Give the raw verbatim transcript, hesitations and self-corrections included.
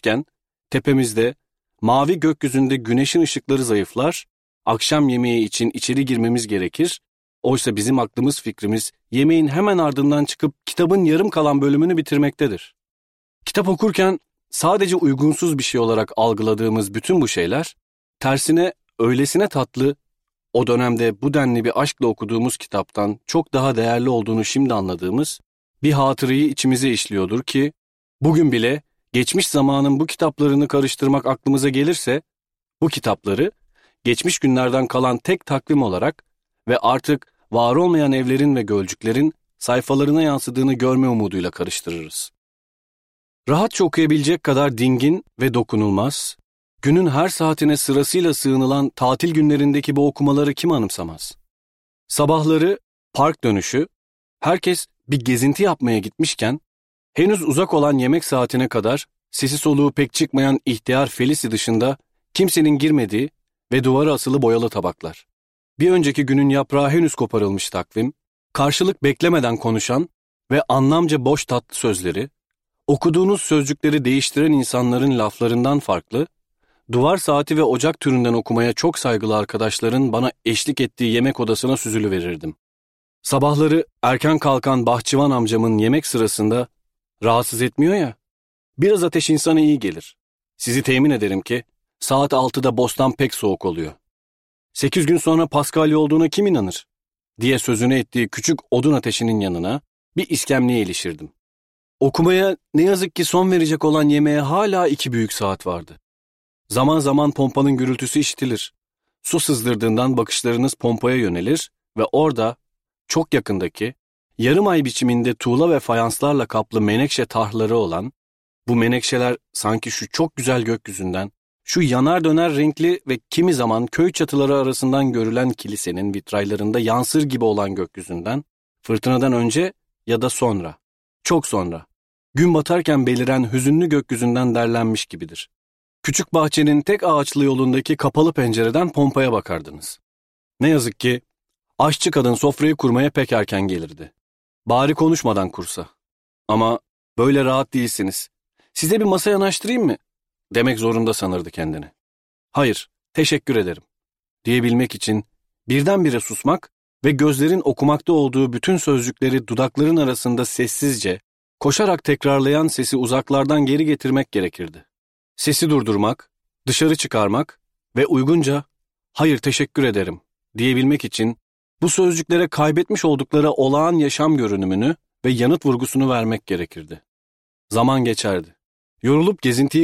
geçmişken tepemizde, mavi gökyüzünde güneşin ışıkları zayıflar, akşam yemeği için içeri girmemiz gerekir. Oysa bizim aklımız, fikrimiz yemeğin hemen ardından çıkıp kitabın yarım kalan bölümünü bitirmektedir. Kitap okurken sadece uygunsuz bir şey olarak algıladığımız bütün bu şeyler, tersine öylesine tatlı, o dönemde bu denli bir aşkla okuduğumuz kitaptan çok daha değerli olduğunu şimdi anladığımız bir hatırayı içimize işliyordur ki, bugün bile geçmiş zamanın bu kitaplarını karıştırmak aklımıza gelirse, bu kitapları geçmiş günlerden kalan tek takvim olarak ve artık var olmayan evlerin ve gölcüklerin sayfalarına yansıdığını görme umuduyla karıştırırız. Rahatça okuyabilecek kadar dingin ve dokunulmaz, günün her saatine sırasıyla sığınılan tatil günlerindeki bu okumaları kim anımsamaz? Sabahları park dönüşü, herkes bir gezinti yapmaya gitmişken, henüz uzak olan yemek saatine kadar sesi soluğu pek çıkmayan ihtiyar Felicity dışında kimsenin girmediği ve duvara asılı boyalı tabaklar. Bir önceki günün yaprağı henüz koparılmış takvim, karşılık beklemeden konuşan ve anlamca boş tatlı sözleri, okuduğunuz sözcükleri değiştiren insanların laflarından farklı, duvar saati ve ocak türünden okumaya çok saygılı arkadaşların bana eşlik ettiği yemek odasına süzülüverirdim. Sabahları erken kalkan bahçıvan amcamın yemek sırasında rahatsız etmiyor ya, biraz ateş insana iyi gelir. Sizi temin ederim ki saat altıda bostan pek soğuk oluyor. Sekiz gün sonra Paskalya olduğuna kim inanır? Diye sözünü ettiği küçük odun ateşinin yanına bir iskemleye ilişirdim. Okumaya ne yazık ki son verecek olan yemeğe hala iki büyük saat vardı. Zaman zaman pompanın gürültüsü işitilir. Su sızdırdığından bakışlarınız pompaya yönelir ve orada çok yakındaki yarım ay biçiminde tuğla ve fayanslarla kaplı menekşe tarhları olan, bu menekşeler sanki şu çok güzel gökyüzünden, şu yanar döner renkli ve kimi zaman köy çatıları arasından görülen kilisenin vitraylarında yansır gibi olan gökyüzünden, fırtınadan önce ya da sonra, çok sonra, gün batarken beliren hüzünlü gökyüzünden derlenmiş gibidir. Küçük bahçenin tek ağaçlı yolundaki kapalı pencereden pompaya bakardınız. Ne yazık ki aşçı kadın sofrayı kurmaya pek erken gelirdi. Bari konuşmadan kursa. Ama böyle rahat değilsiniz. Size bir masa yanaştırayım mı? Demek zorunda sanırdı kendini. Hayır, teşekkür ederim diyebilmek için birdenbire susmak ve gözlerin okumakta olduğu bütün sözcükleri dudakların arasında sessizce, koşarak tekrarlayan sesi uzaklardan geri getirmek gerekirdi. Sesi durdurmak, dışarı çıkarmak ve uygunca "hayır teşekkür ederim" diyebilmek için bu sözcüklere kaybetmiş oldukları olağan yaşam görünümünü ve yanıt vurgusunu vermek gerekirdi. Zaman geçerdi. Yorulup gezintiyi